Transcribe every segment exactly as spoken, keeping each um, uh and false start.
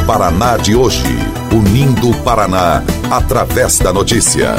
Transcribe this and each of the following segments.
Paraná de hoje. Unindo o Paraná através da notícia.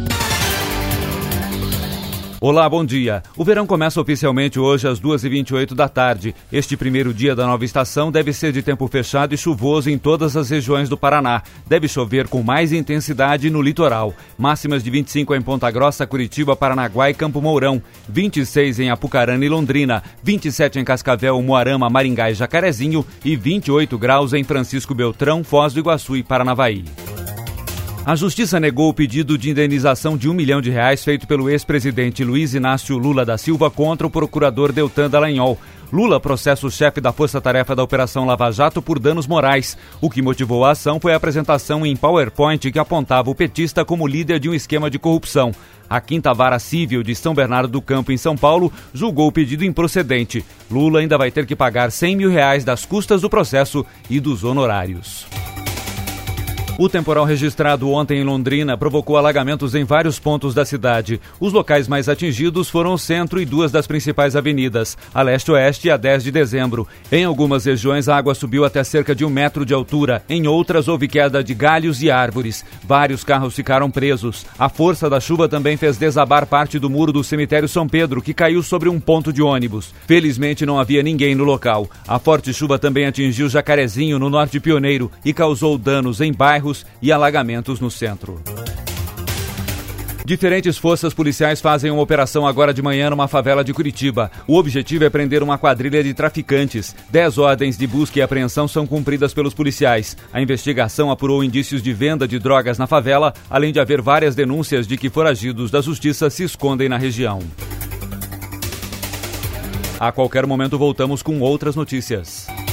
Olá, bom dia. O verão começa oficialmente hoje às duas e vinte e oito da tarde. Este primeiro dia da nova estação deve ser de tempo fechado e chuvoso em todas as regiões do Paraná. Deve chover com mais intensidade no litoral. Máximas de vinte e cinco em Ponta Grossa, Curitiba, Paranaguá e Campo Mourão. vinte e seis em Apucarana e Londrina. vinte e sete em Cascavel, Moarama, Maringá e Jacarezinho. E vinte e oito graus em Francisco Beltrão, Foz do Iguaçu e Paranavaí. A Justiça negou o pedido de indenização de um milhão de reais feito pelo ex-presidente Luiz Inácio Lula da Silva contra o procurador Deltan Dallagnol. Lula processa o chefe da Força-Tarefa da Operação Lava Jato por danos morais. O que motivou a ação foi a apresentação em PowerPoint que apontava o petista como líder de um esquema de corrupção. A Quinta Vara Cível de São Bernardo do Campo, em São Paulo, julgou o pedido improcedente. Lula ainda vai ter que pagar cem mil reais das custas do processo e dos honorários. O temporal registrado ontem em Londrina provocou alagamentos em vários pontos da cidade. Os locais mais atingidos foram o centro e duas das principais avenidas, a leste-oeste e a dez de dezembro. Em algumas regiões, a água subiu até cerca de um metro de altura. Em outras, houve queda de galhos e árvores. Vários carros ficaram presos. A força da chuva também fez desabar parte do muro do cemitério São Pedro, que caiu sobre um ponto de ônibus. Felizmente, não havia ninguém no local. A forte chuva também atingiu Jacarezinho, no Norte Pioneiro, e causou danos em bairros e alagamentos no centro. Diferentes forças policiais fazem uma operação agora de manhã numa favela de Curitiba. O objetivo é prender uma quadrilha de traficantes. Dez ordens de busca e apreensão são cumpridas pelos policiais. A investigação apurou indícios de venda de drogas na favela, além de haver várias denúncias de que foragidos da justiça se escondem na região. A qualquer momento voltamos com outras notícias.